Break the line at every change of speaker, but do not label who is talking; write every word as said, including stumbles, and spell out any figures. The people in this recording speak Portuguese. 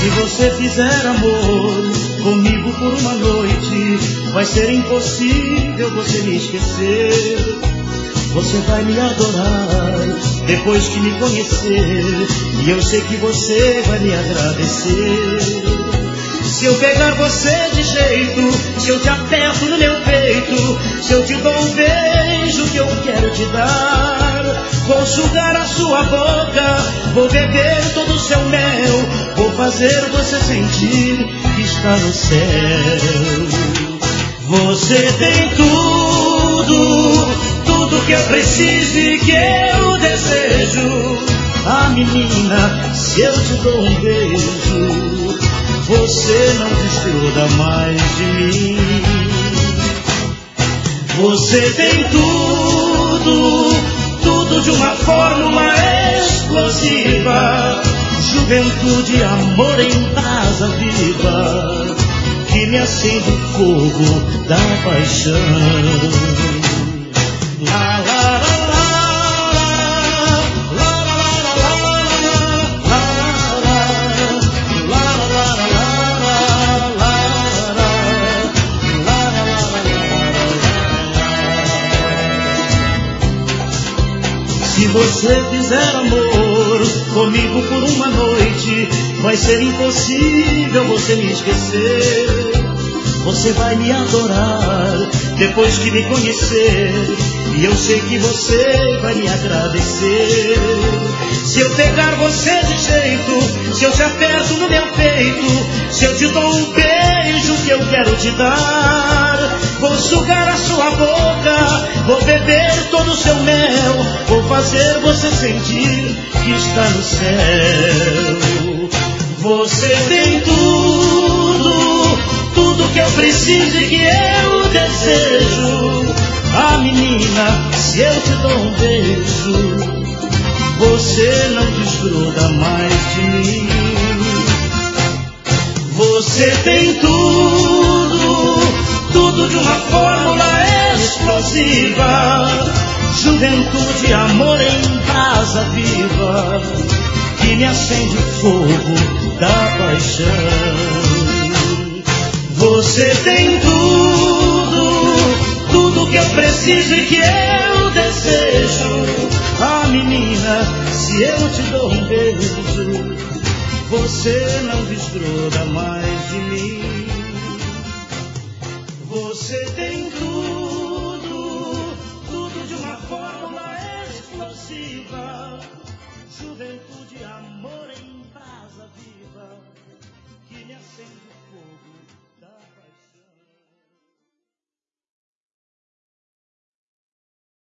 Se você fizer amor comigo por uma noite, vai ser impossível você me esquecer. Você vai me adorar depois que me conhecer, e eu sei que você vai me agradecer. Se eu pegar você de jeito, se eu te aperto no meu peito, se eu te dou um beijo que eu quero te dar, vou sugar a sua boca, vou beber todo o seu mel, vou fazer você sentir que está no céu. Você tem tudo, tudo que eu preciso e que eu desejo. Ah, menina, se eu te dou um beijo, você não desgruda mais de mim. Você tem tudo, tudo de uma fórmula explosiva. Juventude, amor em brasa viva, que me acende o fogo da paixão. La, la, la, la. Se você fizer amor comigo por uma noite, vai ser impossível você me esquecer. Você vai me adorar depois que me conhecer, e eu sei que você vai me agradecer. Se eu pegar você de jeito, se eu te aperto no meu peito, se eu te dou um beijo que eu quero te dar, vou sugar a sua boca, vou beber todo o seu mel, vou fazer você sentir que está no céu. Você tem tudo, tudo que eu preciso e que eu desejo. Ah, menina, se eu te dou um beijo, você não desgruda mais de mim. Você tem tudo, tudo de uma fórmula explosiva. Juventude, amor em brasa viva, que me acende o fogo da paixão. Você tem tudo, tudo que eu preciso e que eu desejo. Ah, menina, se eu te dou um beijo, você não desgruda mais de mim. Você tem tudo, tudo de uma fórmula explosiva. Juventude, amor em brasa viva, que me acende